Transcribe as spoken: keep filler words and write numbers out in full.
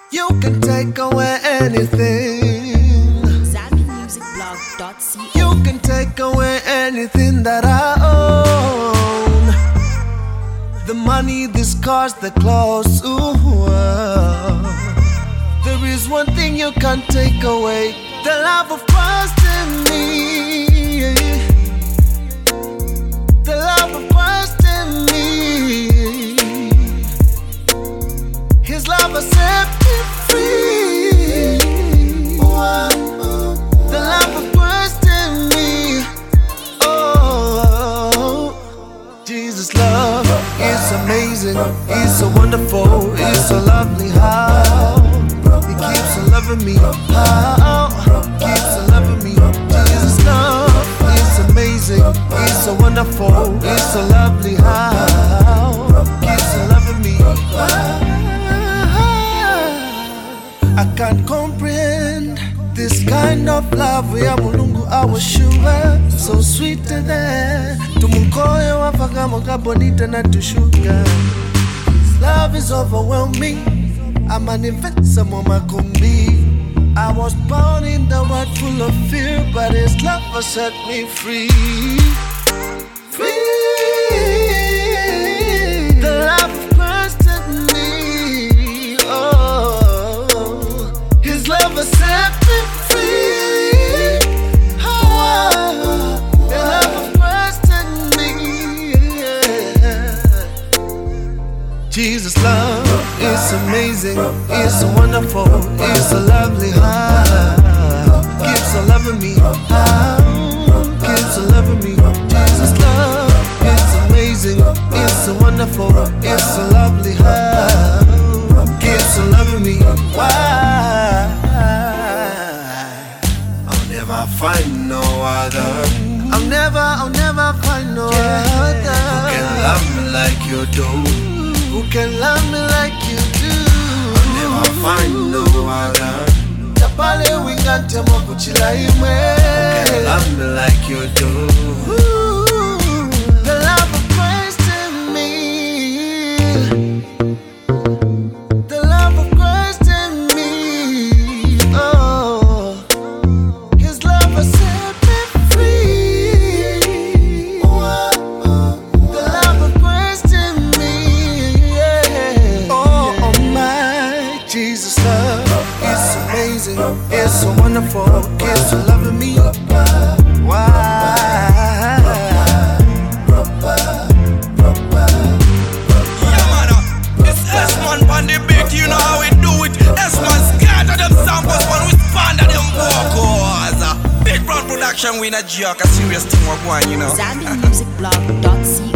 You can take away anything. Zambi Music Blog dot co. You can take away anything that I own. The money, the scars, the clothes. Ooh, uh. There is one thing you can't take away: the love of Christ in me. The love of Christ in me. His love has set me free. Whoa. The love of Christ in me. Oh, Jesus' love is amazing. It's so wonderful. It's so lovely. How He keeps on loving me. How He keeps on loving me. Jesus' love is amazing. It's so wonderful. It's so lovely. How He keeps on loving me. I can't comprehend this kind of love. We are mulungu our sugar, so sweeter than tumukoyo wafagamo kabonita na tushuka. His love is overwhelming. I'm an invincible makumbi. I was born in the world full of fear, but His love has set me free. Free. The love of Christ in me. Oh, His love has set me free. Oh, the love of Christ in me. Yeah. Jesus' love is amazing. It's so wonderful. It's so lovely. How keeps on loving me. How keeps on loving me. Jesus' love is amazing. It's so wonderful. It's so lovely. How keeps on loving me. Why? I'll never find no other. I'll never, I'll never find no other. Who can love me like you do? Who can love me like you do? I'll never find no other. Tapale wingate mokuchila imwe. Who can love me like you do? Ooh, the love of Christ in me. The love of Christ in me. Oh, His love has set me free. Oh, the love of Christ in me. Yeah. Oh, oh my, Jesus' love is amazing. It's so wonderful. It's so loving me. Why? Yeah, man, uh, it's S-Man on the beat, you know how we do it. S-Man scared of them samples, man, we spawn of them vocals. Uh, Big Brown production, we in a joke, a serious thing we're going, you know. Zambi Music Blog dot co.